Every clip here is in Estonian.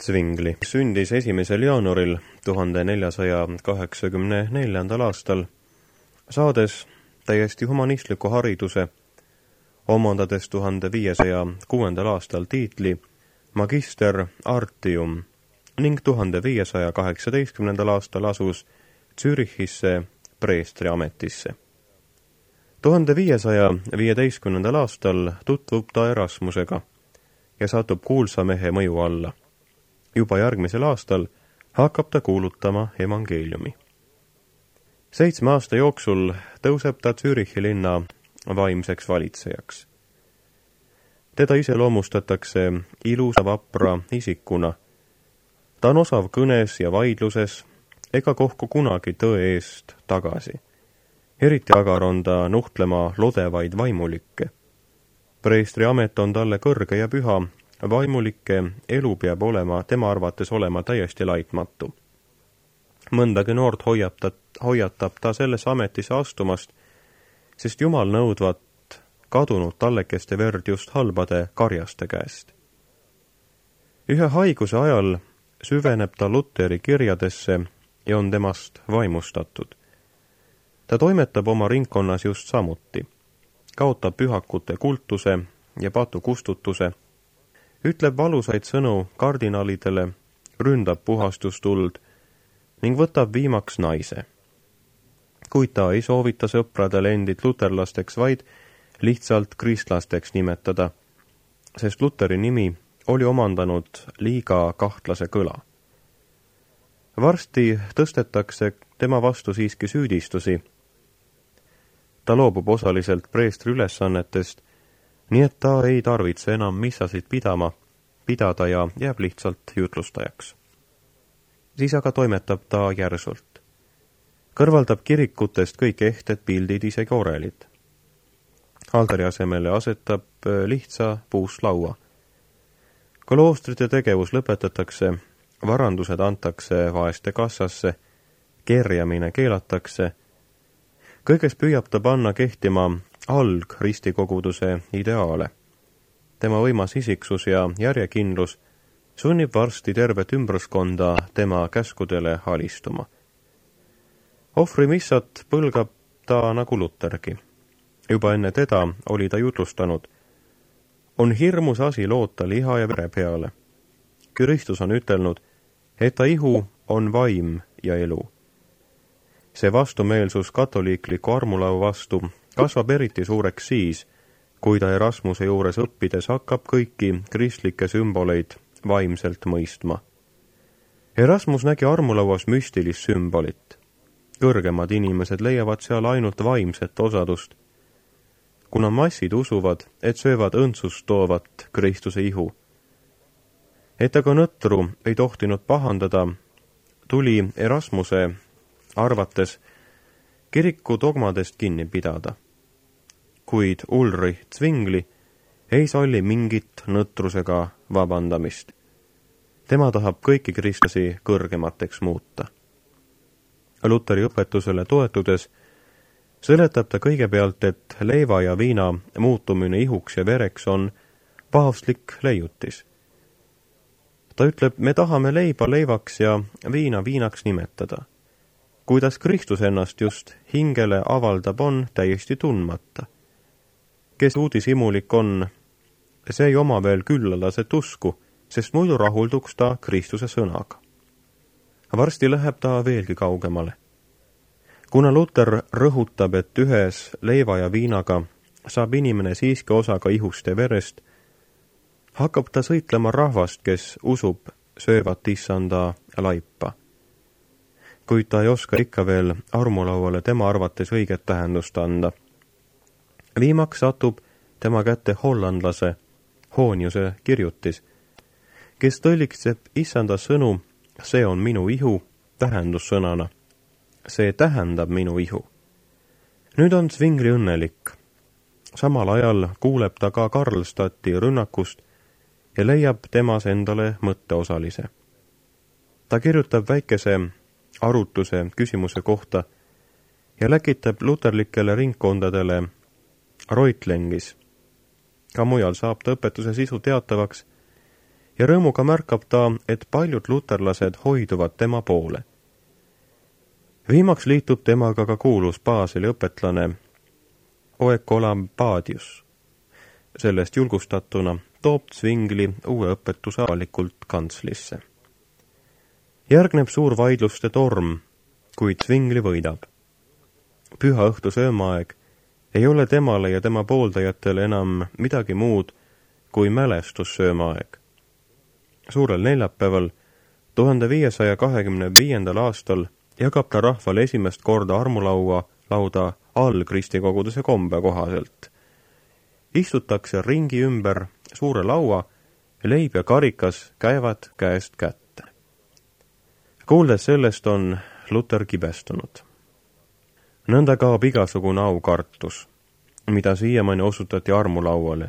Zwingli sündis 1. jaanuaril 1484. aastal, saades täiesti humanistliku hariduse, omandades 1506. aastal tiitli Magister Artium ning 1518. aastal asus Zürichisse preestri ametisse. 1515. aastal tutvub ta Erasmusega ja satub kuulsa mehe mõju alla. Juba järgmisel aastal hakkab ta kuulutama evangeeliumi. 7 aasta jooksul tõuseb ta Zürichi linna vaimseks valitsejaks. Teda iseloomustatakse ilusa vapra isikuna. Ta on osav kõnes ja vaidluses ega kohku kunagi tõe eest tagasi. Eriti agar on ta nuhtlema lodevaid vaimulikke. Preestri amet on talle kõrge ja püha, vaimulike elu peab tema arvates olema täiesti laitmatu. Mõndagi noort hoiatab ta sellesse ametisse astumast, sest Jumal nõudvat kadunud tallekeste verd just halbade karjaste käest. Ühe haiguse ajal süveneb ta Luteri kirjadesse ja on temast vaimustatud. Ta toimetab oma ringkonnas just samuti, kaotab pühakute kultuse ja patukustutuse, ütleb valusaid sõnu kardinaalidele, ründab puhastustuld ning võtab viimaks naise. Kuid ta ei soovita sõpradele endid luterlasteks, vaid lihtsalt kristlasteks nimetada, sest Luteri nimi oli omandanud liiga kahtlase kõla. Varsti tõstetakse tema vastu siiski süüdistusi. Ta loobub osaliselt preestri ülesannetest, nii et ta ei tarvitse enam missasid pidada ja jääb lihtsalt jutlustajaks. Siis aga toimetab ta järsult. Kõrvaldab kirikutest kõik ehted, pildid, isegi orelid. Altari asemele asetab lihtsa puust laua. Kloostrite tegevus lõpetatakse, varandused antakse vaeste kassasse, kerjamine keelatakse. Kõiges püüab ta panna kehtima algristikoguduse ideaale. Tema võimas isiksus ja järjekindlus sunnib varsti tervet ümbruskonda tema käskudele alistuma. Ohvrimissat põlgab ta nagu Lutergi. Juba enne teda oli ta jutlustanud. On hirmus asi loota liha ja vere peale. Kristus on ütelnud, et ta ihu on vaim ja elu. See vastumeelsus katoliikliku armulau vastu kasvab eriti suureks siis, kui ta Erasmuse juures õppides hakkab kõiki kristlikke sümboleid vaimselt mõistma. Erasmus nägi armulauas müstilist sümbolit. Kõrgemad inimesed leiavad seal ainult vaimset osadust, kuna massid usuvad, et söövad õndsust toovat Kristuse ihu. Et aga nõtru ei tohtinud pahandada, tuli Erasmuse arvates kiriku dogmadest kinni pidada. Kuid Ulrich Zwingli ei salli mingit nõtrusega vabandamist. Tema tahab kõiki kristlasi kõrgemateks muuta. Luteri õpetusele toetudes seletab ta kõigepealt, et leiva ja viina muutumine ihuks ja vereks on paavstlik leiutis. Ta ütleb, me tahame leiba leivaks ja viina viinaks nimetada. Kuidas Kristus ennast just hingele avaldab, on täiesti tundmata. Kes uudishimulik on, see ei oma veel küllalaset usku, sest muidu rahulduks ta Kristuse sõnaga. Varsti läheb ta veelgi kaugemale. Kuna Luter rõhutab, et ühes leiva ja viinaga saab inimene siiski osa ka ihust ja verest, hakkab ta sõitlema rahvast, kes usub söövat issanda laipa. Kuid ta ei oska ikka veel armulauale tema arvates õiget tähendust anda. Viimaks satub tema kätte hollandlase Hooniuse kirjutis, kes tõlgitseb issanda sõnu, see on minu ihu, tähendussõnana. See tähendab minu ihu. Nüüd on Zwingli õnnelik. Samal ajal kuuleb ta ka Karlstadti rünnakust ja leiab temas endale mõtteosalise. Ta kirjutab väikese arutluse küsimuse kohta ja läkitab luterlikele ringkondadele Reutlingis. Ka mujal saab ta õpetuse sisu teatavaks ja rõõmuga märkab ta, et paljud luterlased hoiduvad tema poole. Viimaks liitub temaga ka kuulus Baseli õpetlane Oekolambadius. Sellest julgustatuna toob Zwingli uue õpetuse avalikult kantslisse. Järgneb suur vaidluste torm, kuid Zwingli võidab. Püha õhtu söömaaeg ei ole temale ja tema pooldajatele enam midagi muud kui mälestussöömaaeg. Suurel neljapäeval 1525. aastal jagab ta rahvale esimest korda armulauda all kristikoguduse kombe kohaselt. Istutakse ringi ümber suure laua, leib ja karikas käivad käest kätte. Kuuldes sellest on Luter kibestunud. Nõnda kaob igasugune aukartus, mida siiamaani osutati armulauale.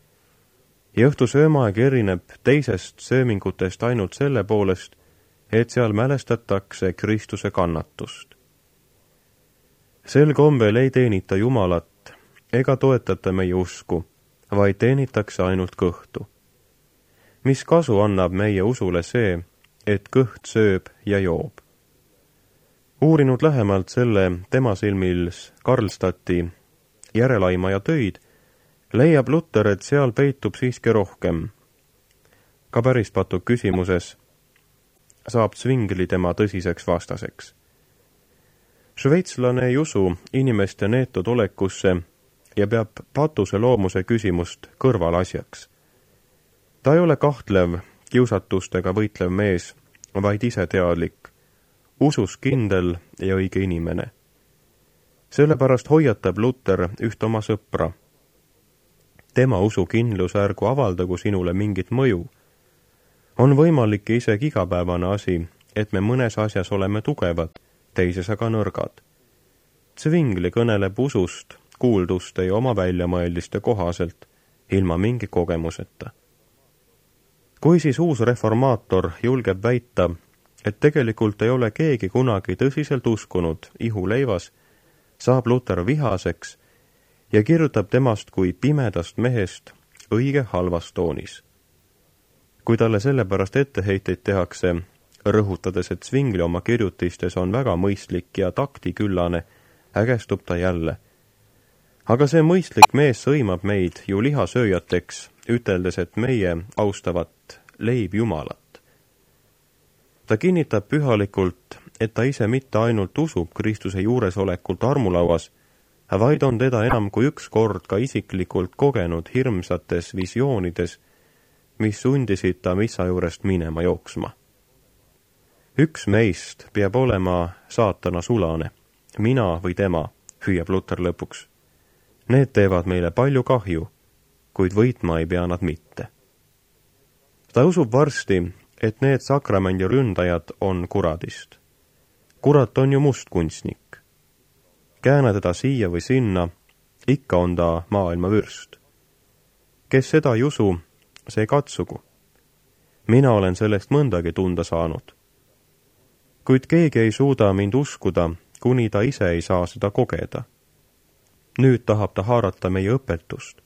Ja õhtu söömaaeg erineb teisest söömingutest ainult selle poolest, et seal mälestatakse Kristuse kannatust. Sel kombel ei teenita Jumalat ega toetata meie usku, vaid teenitakse ainult kõhtu. Mis kasu annab meie usule see, et kõht sööb ja joob? Uurinud lähemalt selle tema silmil Karlstadti järelaimaja töid, leiab Luter, et seal peitub siiski rohkem. Ka pärispatu küsimuses saab Zwingli tema tõsiseks vastaseks. Šveitslane ei usu inimeste neetud olekusse ja peab patuse loomuse küsimust kõrvalasjaks. Ta ei ole kahtlev, kiusatustega võitlev mees, vaid iseteadlik, usus kindel ja õige inimene. Sellepärast hoiatab Luter üht oma sõpra. Tema usukindlus ärgu avaldagu sinule mingit mõju. On võimalik isegi igapäevane asi, et me mõnes asjas oleme tugevad, teises aga nõrgad. Zwingli kõneleb usust, kuulduste ja oma väljamõeldiste kohaselt, ilma mingi kogemuseta. Kui siis uus reformaator julgeb väita, et tegelikult ei ole keegi kunagi tõsiselt uskunud ihuleivas, saab Luter vihaseks ja kirjutab temast kui pimedast mehest õige halvas toonis. Kui talle sellepärast etteheiteid tehakse, rõhutades, et Zwingli oma kirjutistes on väga mõistlik ja taktiküllane, ägestub ta jälle. Aga see mõistlik mees sõimab meid ju lihasööjateks, üteldes, et meie austavat leib Jumalat. Ta kinnitab pühalikult, et ta ise mitte ainult usub Kristuse juuresolekult armulauas, vaid on teda enam kui üks kord ka isiklikult kogenud hirmsates visioonides, mis sundisid ta missa juurest minema jooksma. Üks meist peab olema saatana sulane, mina või tema, hüüab Luter lõpuks. Need teevad meile palju kahju, kuid võitma ei pea nad mitte. Ta usub varsti, et need sakramendi ründajad on kuradist. Kurat on ju mustkunstnik. Kääna teda siia või sinna, ikka on ta maailma vürst. Kes seda ei usu, see katsugu. Mina olen sellest mõndagi tunda saanud. Kuid keegi ei suuda mind uskuda, kuni ta ise ei saa seda kogeda. Nüüd tahab ta haarata meie õpetust.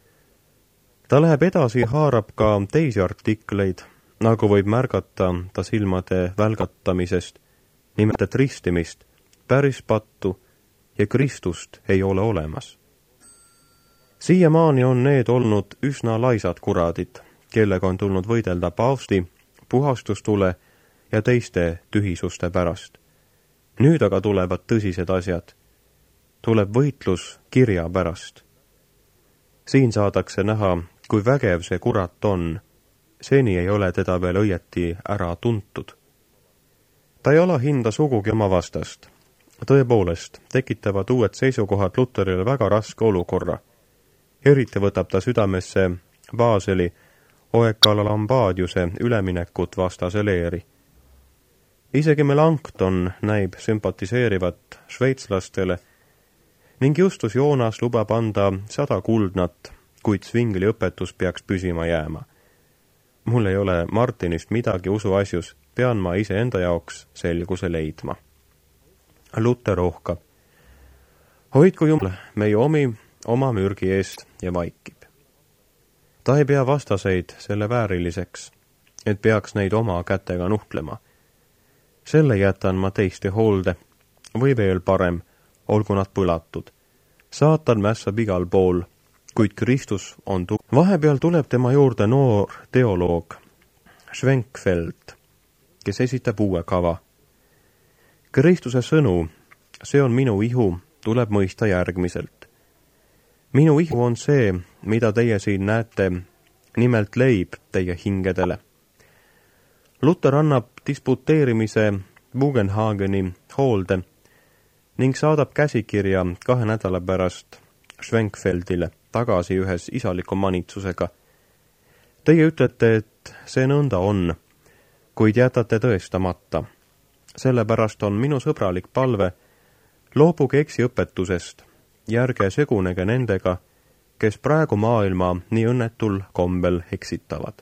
Ta läheb edasi ja haarab ka teisi artikleid, nagu võib märgata ta silmade välgatamisest, nimelt et ristimist, päris pattu ja Kristust ei ole olemas. Siiamaani on need olnud üsna laisad kuradid, kellega on tulnud võidelda paavsti, puhastustule ja teiste tühisuste pärast. Nüüd aga tulevad tõsised asjad. Tuleb võitlus kirja pärast. Siin saadakse näha, kui vägev see kurat on. Seni ei ole teda veel õieti ära tuntud. Ta ei alahinda sugugi oma vastast. Tõepoolest, tekitavad uued seisukohad Luterile väga raske olukorra. Eriti võtab ta südamesse Baseli Oekolambadiuse üleminekut vastase leeri. Isegi Melanchthon näib sümpatiseerivat šveitslastele ning Justus Joonas lubab anda 100 kuldnat, kuid Zwingli õpetus peaks püsima jääma. Mul ei ole Martinist midagi usuasjus, pean ma iseenda jaoks selguse leidma. Luter ohkab. Hoidku Jumal meie oma mürgi eest ja vaikib. Ta ei pea vastaseid selle vääriliseks, et peaks neid oma kätega nuhtlema. Selle jätan ma teiste hoolde, või veel parem, olgu nad põlatud. Saatan mässab igal pool, kuid Kristus on Vahepeal tuleb tema juurde noor teoloog Schwenkfeld, kes esitab uue kava. Kristuse sõnu, see on minu ihu, tuleb mõista järgmiselt. Minu ihu on see, mida teie siin näete, nimelt leib teie hingedele. Luther annab disputeerimise Bugenhageni hoolde ning saadab käsikirja 2 nädala pärast Schwenkfeldile tagasi ühes isaliku manitsusega. Teie ütlete, et see nõnda on, kuid jätate tõestamata. Sellepärast on minu sõbralik palve, loobuge eksiõpetusest, järge segunege nendega, kes praegu maailma nii õnnetul kombel eksitavad.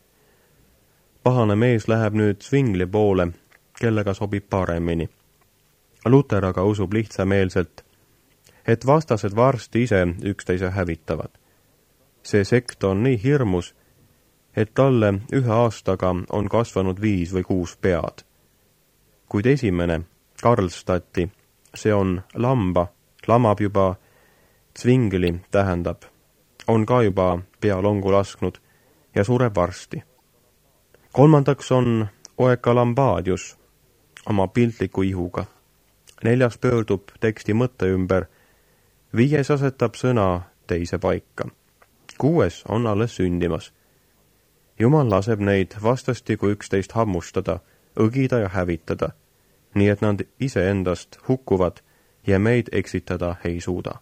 Pahane mees läheb nüüd Zwingli poole, kellega sobib paremini. Luther aga usub lihtsameelselt, et vastased varsti ise üksteise hävitavad. See sekt on nii hirmus, et talle 1 aastaga on kasvanud 5 või 6 pead. Kuid esimene, Karlstadti, see on lamab juba, Zwingli tähendab, on ka juba pea longu lasknud ja sureb varsti. 3. on Oecalambadius oma piltliku ihuga. 4. pöördub teksti mõtte ümber, 5. asetab sõna teise paika. 6. on alles sündimas. Jumal laseb neid vastastikku üksteist hammustada, õgida ja hävitada, nii et nad iseendast hukkuvad ja meid eksitada ei suuda.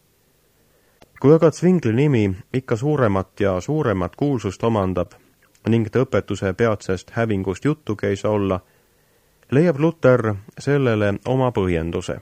Kui aga Zwingli nimi ikka suuremat ja suuremat kuulsust omandab ning ta õpetuse peatsest hävingust juttugi ei saa olla, leiab Luther sellele oma põhjenduse.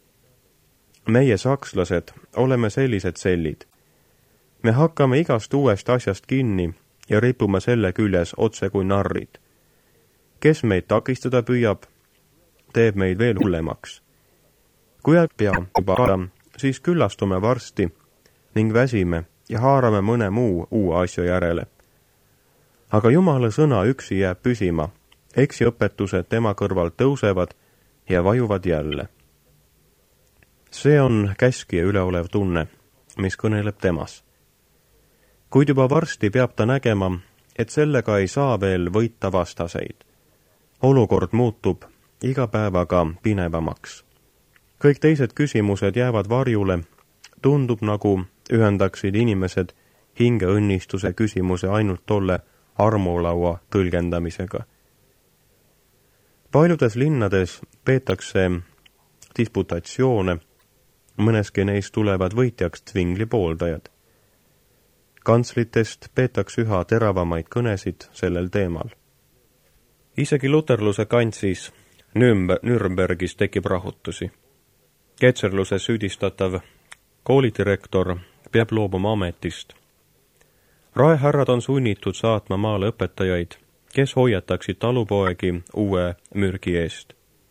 Meie sakslased oleme sellised sellid. Me hakkame igast uuest asjast kinni ja ripume selle küljes otse kui narrid. Kes meid takistada püüab, teeb meid veel hullemaks. Kui pea juba, siis küllastume varsti ning väsime ja haarame mõne muu uue asja järele. Aga Jumala sõna üksi jääb püsima, eksiõpetused tema kõrval tõusevad ja vajuvad jälle. See on käskija üleolev tunne, mis kõneleb temas. Kuid juba varsti peab ta nägema, et sellega ei saa veel võita vastaseid. Olukord muutub iga päevaga pinevamaks. Kõik teised küsimused jäävad varjule, tundub nagu ühendaksid inimesed hingeõnnistuse küsimuse ainult tolle armulaua tõlgendamisega. Paljudes linnades peetakse disputatsioone, mõneski neist tulevad võitjaks Zwingli pooldajad. Kantslitest peetakse üha teravamaid kõnesid sellel teemal. Isegi luterluse kantsis Nürnbergis tekib rahutusi. Ketserluses süüdistatav koolidirektor peab loobuma ametist. Raehärrad on sunnitud saatma maale õpetajaid, kes hoiataksid talupoegi uue mürgi eest.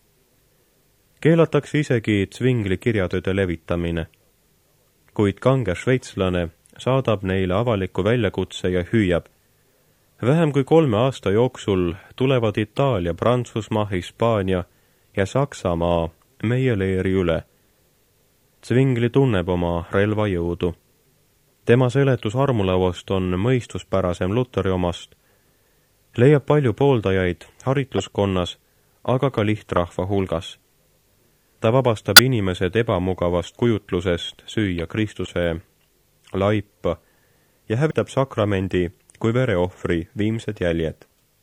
Keelatakse isegi Zwingli kirjatööde levitamine, kuid kange šveitslane saadab neile avaliku väljakutse ja hüüab. Vähem kui 3 aasta jooksul tulevad Itaalia, Prantsusmaa, Hispaania ja Saksamaa meie leeri üle. Zwingli tunneb oma relvajõudu. Tema seletus armulauast on mõistuspärasem Lutheri omast. Leiab palju pooldajaid haritluskonnas, aga ka lihtrahva hulgas. Ta vabastab inimesed ebamugavast kujutlusest süüa Kristuse laipa ja hävitab sakramendi kui vereohvri viimsed jäljed.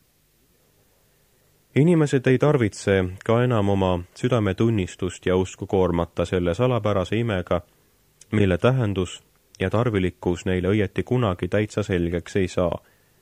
Inimesed ei tarvitse ka enam oma südametunnistust ja usku koormata selle salapärase imega, mille tähendus ja tarvilikkus neile õieti kunagi täitsa selgeks ei saa.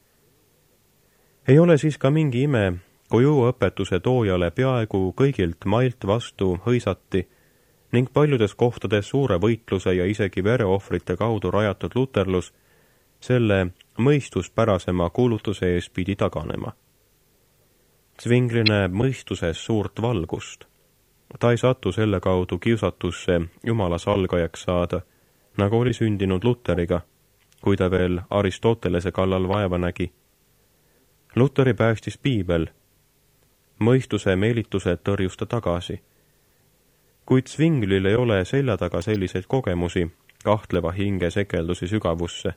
Ei ole siis ka mingi ime, kui õpetuse toojale peaaegu kõigilt mailt vastu hõisati ning paljudes kohtades suure võitluse ja isegi vereohvrite kaudu rajatud luterlus selle mõistuspärasema kuulutuse ees pidi taganema. Zwingli näeb mõistuses suurt valgust. Ta ei satu selle kaudu kiusatusse Jumala salgajaks saada, nagu oli sündinud Luteriga, kui ta veel Aristotelese kallal vaeva nägi. Luteri päästis piibel. Mõistuse meelitused tõrjus ta tagasi. Kuid Zwinglil ei ole selja taga selliseid kogemusi, kahtleva hinge sekeldusi sügavusse.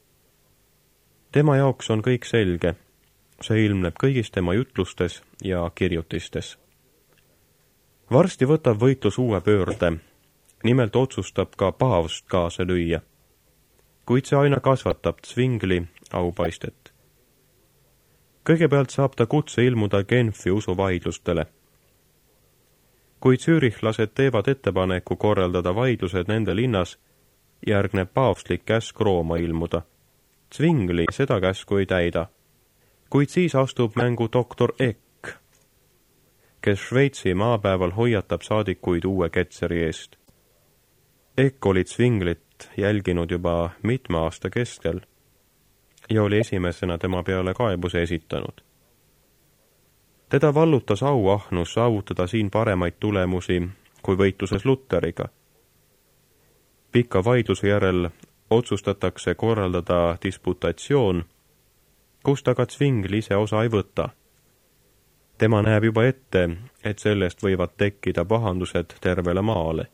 Tema jaoks on kõik selge. See ilmneb kõigis tema jutlustes ja kirjutistes. Varsti võtab võitlus uue pöörde. Nimelt otsustab ka paavst kaasa lüüa. Kuid see aina kasvatab Zwingli aupaistet. Kõigepealt saab ta kutse ilmuda Genfi usuvaidlustele. Kuid süürihlased teevad ettepaneku korraldada vaidlused nende linnas, järgneb paavstlik käsk Rooma ilmuda. Zwingli seda käsku ei täida. Kuid siis astub mängu doktor Eck, kes Šveitsi maapäeval hoiatab saadikuid uue Ketzeri eest. Eck oli Zwinglit jälginud juba mitme aasta kestel ja oli esimesena tema peale kaebuse esitanud. Teda vallutas auahnus saavutada siin paremaid tulemusi kui võitluses Luteriga. Pika vaidluse järel otsustatakse korraldada disputatsioon, kust aga Zwingli ise osa ei võta. Tema näeb juba ette, et sellest võivad tekkida pahandused tervele maale.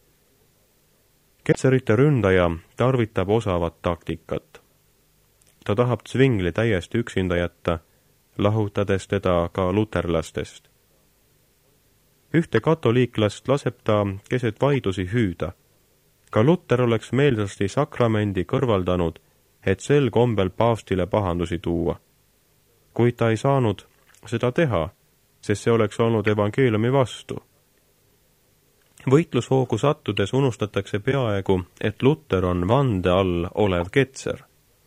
Ketzerite ründaja tarvitab osavat taktikat. Ta tahab Zwingli täiesti üksinda jätta, lahutades teda ka luterlastest. Ühte katoliiklast laseb ta keset vaidlusi hüüda. Ka Luter oleks meelsasti sakramendi kõrvaldanud, et sel kombel paavstile pahandusi tuua. Kuid ta ei saanud seda teha, sest see oleks olnud evangeeliumi vastu. Võitlushoogu sattudes unustatakse peaaegu, et Luter on vande all olev Ketzer.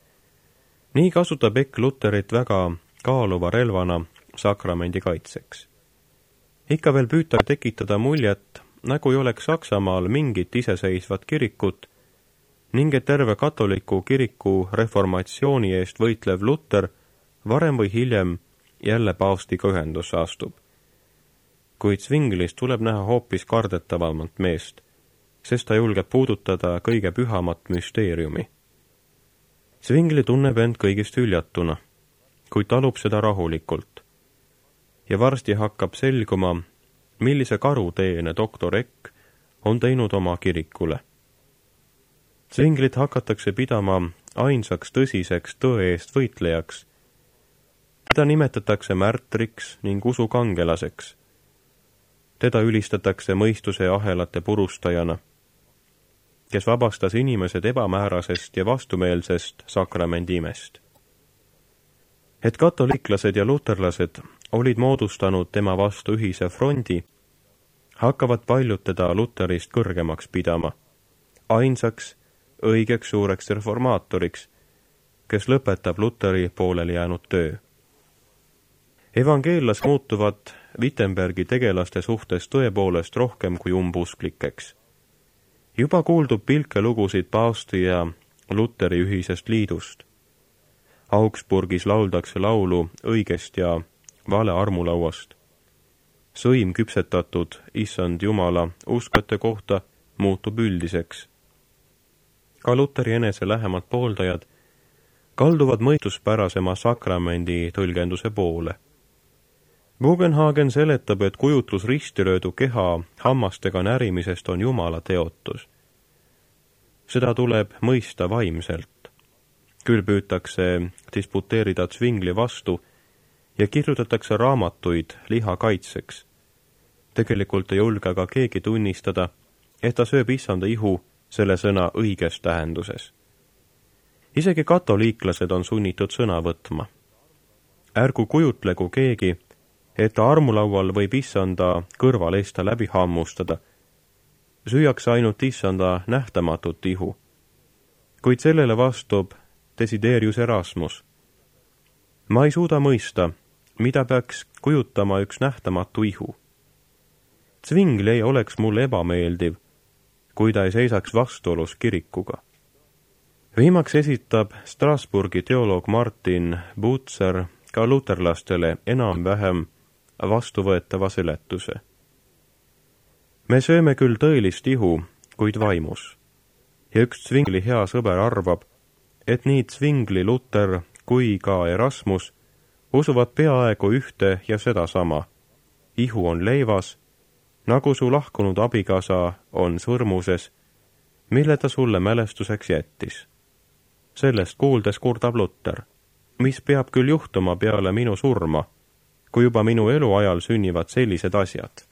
Nii kasutab Eck Luterit väga kaaluva relvana sakramendi kaitseks. Ikka veel püütab tekitada muljet, nagu ei oleks Saksamaal mingit iseseisvat kirikut ning et terve katoliku kiriku reformatsiooni eest võitlev Luter varem või hiljem jälle paavstiga ühendusse astub. Kuid Zwinglis tuleb näha hoopis kardetavamalt meest, sest ta julgeb puudutada kõige pühamat müsteeriumi. Zwingli tunneb end kõigist üljatuna, kuid talub seda rahulikult. Ja varsti hakkab selguma, millise karuteene doktor Eck on teinud oma kirikule. Zwinglit hakatakse pidama ainsaks tõsiseks tõe eest võitlejaks. Teda nimetatakse märtriks ning usukangelaseks. Teda ülistatakse mõistuse ahelate purustajana, kes vabastas inimesed ebamäärasest ja vastumeelsest sakramendi imest. Et katoliiklased ja luterlased olid moodustanud tema vastu ühise frondi, hakkavad paljud teda Luterist kõrgemaks pidama, ainsaks õigeks suureks reformaatoriks, kes lõpetab Luteri pooleli jäänud töö. Evangeellas muutuvad Wittenbergi tegelaste suhtes tõepoolest rohkem kui umbusklikeks. Juba kuuldub pilkelugusid paavsti ja Luteri ühisest liidust. Augsburgis lauldakse laulu õigest ja vale armulauast. Sõim küpsetatud issand Jumala uskujate kohta muutub üldiseks. Ka Luteri enese lähemad pooldajad kalduvad mõistuspärasema sakramendi tõlgenduse poole. Bugenhagen seletab, et kujutlus ristilöödu keha hammastega närimisest on Jumala teotus. Seda tuleb mõista vaimselt. Küll püütakse disputeerida Zwingli vastu ja kirjutatakse raamatuid liha kaitseks. Tegelikult ei julge aga keegi tunnistada, et ta sööb issanda ihu selle sõna õiges tähenduses. Isegi katoliiklased on sunnitud sõna võtma. Ärgu kujutlegu keegi, et ta armulaual võib issanda kõrvalesta läbi hammustada. Süüakse ainult issanda nähtamatut ihu. Kuid sellele vastub Desiderius Erasmus. Ma ei suuda mõista, mida peaks kujutama üks nähtamatu ihu. Zwingli ei oleks mulle ebameeldiv, kui ta ei seisaks vastuolus kirikuga. Viimaks esitab Strasburgi teoloog Martin Butzer ka luterlastele enam-vähem vastuvõetava seletuse. Me sööme küll tõelist ihu, kuid vaimus. Ja üks Zwingli hea sõber arvab, et nii Zwingli, Luter kui ka Erasmus usuvad peaaegu ühte ja sedasama. Ihu on leivas, nagu su lahkunud abikaasa on sõrmuses, mille ta sulle mälestuseks jättis. Sellest kuuldes kurdab Luter, mis peab küll juhtuma peale minu surma, kui juba minu eluajal sünnivad sellised asjad.